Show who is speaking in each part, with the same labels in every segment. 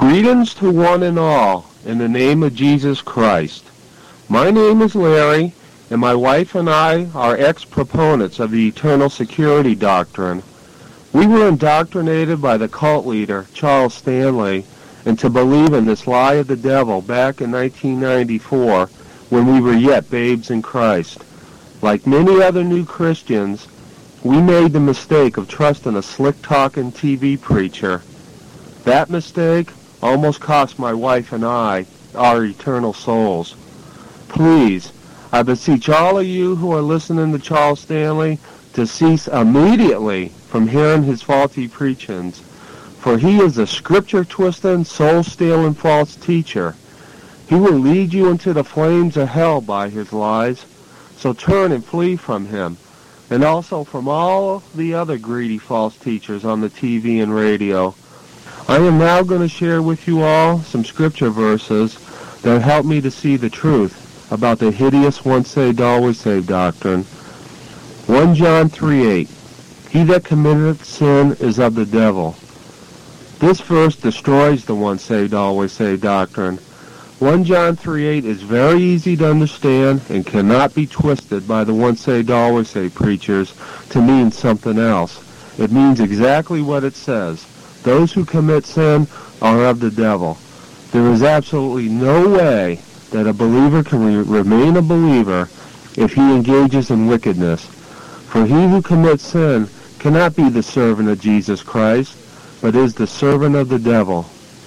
Speaker 1: Greetings to one and all, in the name of Jesus Christ. My name is Larry, and my wife and I are ex-proponents of the eternal security doctrine. We were indoctrinated by the cult leader, Charles Stanley, into believe in this lie of the devil back in 1994 when we were yet babes in Christ. Like many other new Christians, we made the mistake of trusting a slick-talking TV preacher. That mistake almost cost my wife and I our eternal souls. Please, I beseech all of you who are listening to Charles Stanley to cease immediately from hearing his faulty preachings, for he is a scripture-twisting, soul-stealing false teacher. He will lead you into the flames of hell by his lies, so turn and flee from him, and also from all the other greedy false teachers on the TV and radio. I am now going to share with you all some scripture verses that help me to see the truth about the hideous once saved, always saved doctrine. 1 John 3:8, He that committeth sin is of the devil. This verse destroys the once saved, always saved doctrine. 1 John 3:8 is very easy to understand and cannot be twisted by the once saved, always saved preachers to mean something else. It means exactly what it says. Those who commit sin are of the devil. There is absolutely no way that a believer can remain a believer if he engages in wickedness. For he who commits sin cannot be the servant of Jesus Christ, but is the servant of the devil.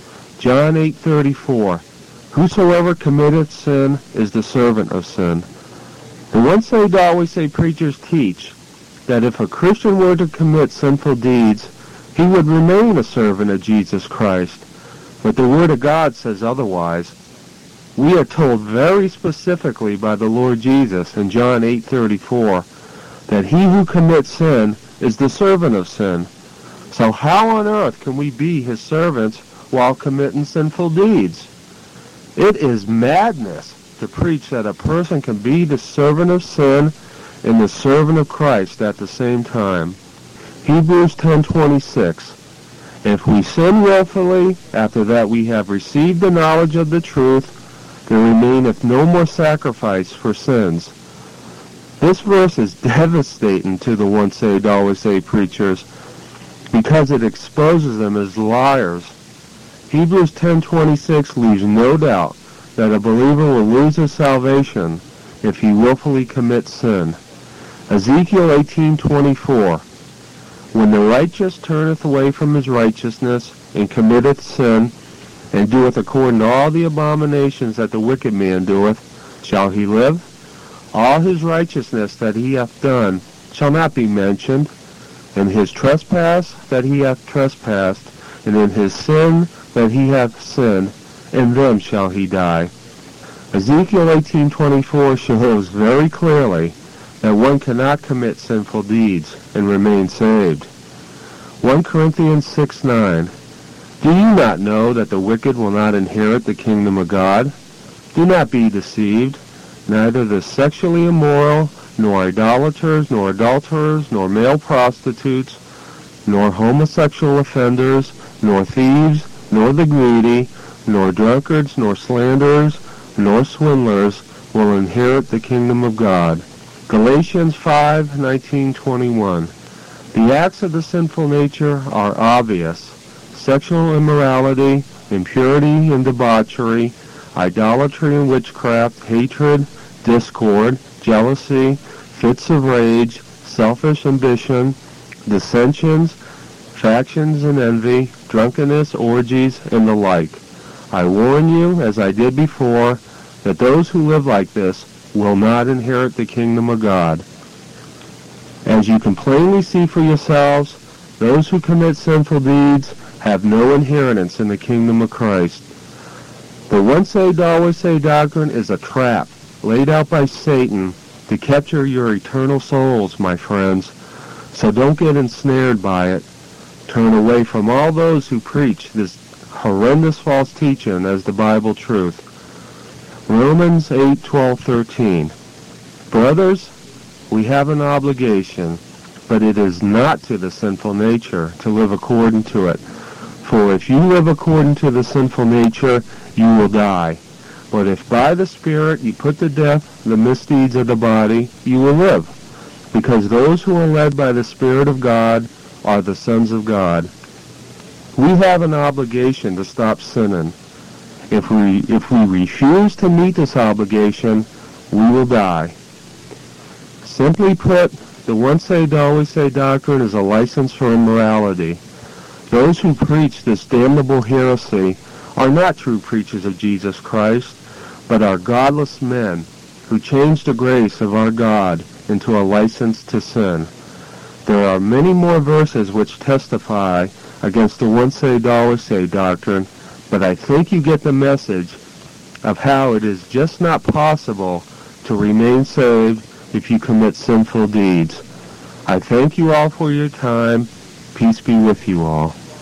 Speaker 1: John 8:34, Whosoever committeth sin is the servant of sin. The once saved, always saved preachers teach that if a Christian were to commit sinful deeds, he would remain a servant of Jesus Christ. But the Word of God says otherwise. We are told very specifically by the Lord Jesus in John 8:34 that he who commits sin is the servant of sin. So how on earth can we be his servants while committing sinful deeds? It is madness to preach that a person can be the servant of sin and the servant of Christ at the same time. Hebrews 10:26, If we sin willfully, after that we have received the knowledge of the truth, there remaineth no more sacrifice for sins. This verse is devastating to the once saved, always saved preachers because it exposes them as liars. Hebrews 10:26 leaves no doubt that a believer will lose his salvation if he willfully commits sin. Ezekiel 18:24, When the righteous turneth away from his righteousness and committeth sin, and doeth according to all the abominations that the wicked man doeth, shall he live? All his righteousness that he hath done shall not be mentioned, and his trespass that he hath trespassed, and in his sin that he hath sinned, in them shall he die. Ezekiel 18:24 shows very clearly that one cannot commit sinful deeds and remain saved. 1 Corinthians 6:9, Do you not know that the wicked will not inherit the kingdom of God? Do not be deceived. Neither the sexually immoral, nor idolaters, nor adulterers, nor male prostitutes, nor homosexual offenders, nor thieves, nor the greedy, nor drunkards, nor slanderers, nor swindlers will inherit the kingdom of God. Galatians 5:19-21. The acts of the sinful nature are obvious. Sexual immorality, impurity and debauchery, idolatry and witchcraft, hatred, discord, jealousy, fits of rage, selfish ambition, dissensions, factions and envy, drunkenness, orgies, and the like. I warn you, as I did before, that those who live like this will not inherit the kingdom of God. As you can plainly see for yourselves, those who commit sinful deeds have no inheritance in the kingdom of Christ. The once saved, always saved doctrine is a trap laid out by Satan to capture your eternal souls, my friends. So don't get ensnared by it. Turn away from all those who preach this horrendous false teaching as the Bible truth. Romans 8:12-13. Brothers, we have an obligation, but it is not to the sinful nature to live according to it. For if you live according to the sinful nature, you will die. But if by the Spirit you put to death the misdeeds of the body, you will live. Because those who are led by the Spirit of God are the sons of God. We have an obligation to stop sinning. If we refuse to meet this obligation, we will die. Simply put, the once saved, always saved doctrine is a license for immorality. Those who preach this damnable heresy are not true preachers of Jesus Christ, but are godless men who change the grace of our God into a license to sin. There are many more verses which testify against the once saved, always saved doctrine, but I think you get the message of how it is just not possible to remain saved if you commit sinful deeds. I thank you all for your time. Peace be with you all.